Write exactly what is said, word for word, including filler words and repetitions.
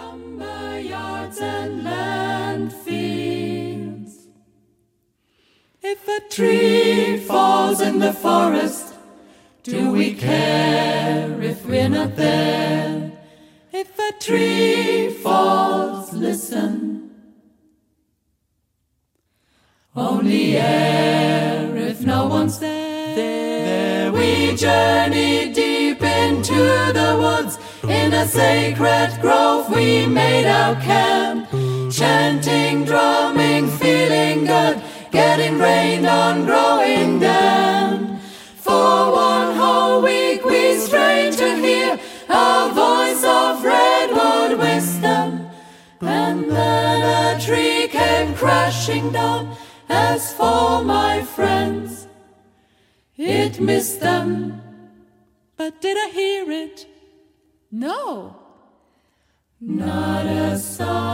lumber yards and landfills. If a tree falls in the forest, do we care if we're not there? If a tree falls, listen. Only air if no one's there. There we journey deep into the woods. In a sacred grove we made our camp, chanting, drumming, feeling good, getting rained on, growing damp. For one whole week we strained to hear a voice of redwood wisdom, and then a tree came crashing down. As for my friends, it missed them. But did I hear it? No. Not a song.